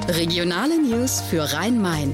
Regionale News für Rhein-Main.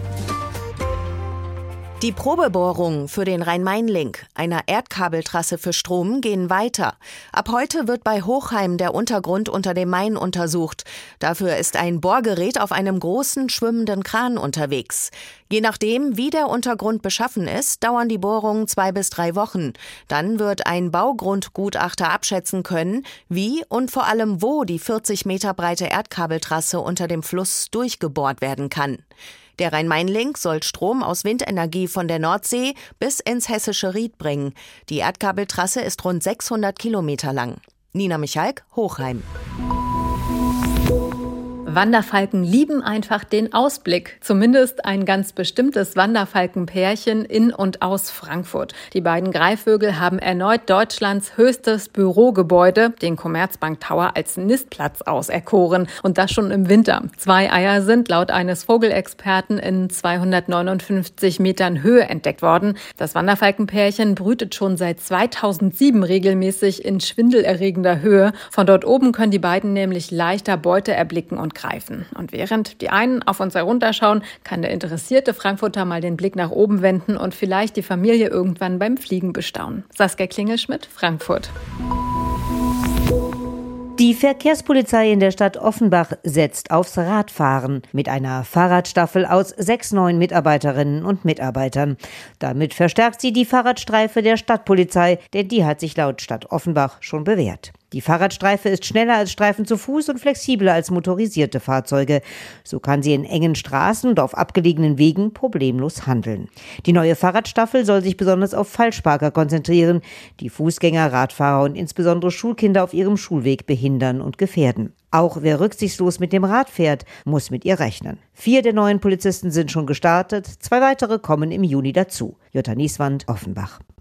Die Probebohrungen für den Rhein-Main-Link, einer Erdkabeltrasse für Strom, gehen weiter. Ab heute wird bei Hochheim der Untergrund unter dem Main untersucht. Dafür ist ein Bohrgerät auf einem großen schwimmenden Kran unterwegs. Je nachdem, wie der Untergrund beschaffen ist, dauern die Bohrungen 2 bis 3 Wochen. Dann wird ein Baugrundgutachter abschätzen können, wie und vor allem wo die 40 Meter breite Erdkabeltrasse unter dem Fluss durchgebohrt werden kann. Der Rhein-Main-Link soll Strom aus Windenergie von der Nordsee bis ins hessische Ried bringen. Die Erdkabeltrasse ist rund 600 Kilometer lang. Nina Michalk, Hochheim. Wanderfalken lieben einfach den Ausblick. Zumindest ein ganz bestimmtes Wanderfalkenpärchen in und aus Frankfurt. Die beiden Greifvögel haben erneut Deutschlands höchstes Bürogebäude, den Commerzbank Tower, als Nistplatz auserkoren. Und das schon im Winter. 2 Eier sind laut eines Vogelexperten in 259 Metern Höhe entdeckt worden. Das Wanderfalkenpärchen brütet schon seit 2007 regelmäßig in schwindelerregender Höhe. Von dort oben können die beiden nämlich leichter Beute erblicken und greifen. Und während die einen auf uns herunterschauen, kann der interessierte Frankfurter mal den Blick nach oben wenden und vielleicht die Familie irgendwann beim Fliegen bestaunen. Saskia Klingelschmidt, Frankfurt. Die Verkehrspolizei in der Stadt Offenbach setzt aufs Radfahren mit einer Fahrradstaffel aus 6 neuen Mitarbeiterinnen und Mitarbeitern. Damit verstärkt sie die Fahrradstreife der Stadtpolizei, denn die hat sich laut Stadt Offenbach schon bewährt. Die Fahrradstreife ist schneller als Streifen zu Fuß und flexibler als motorisierte Fahrzeuge. So kann sie in engen Straßen und auf abgelegenen Wegen problemlos handeln. Die neue Fahrradstaffel soll sich besonders auf Falschparker konzentrieren, die Fußgänger, Radfahrer und insbesondere Schulkinder auf ihrem Schulweg behindern und gefährden. Auch wer rücksichtslos mit dem Rad fährt, muss mit ihr rechnen. 4 der neuen Polizisten sind schon gestartet, 2 weitere kommen im Juni dazu. Jutta Nieswand, Offenbach.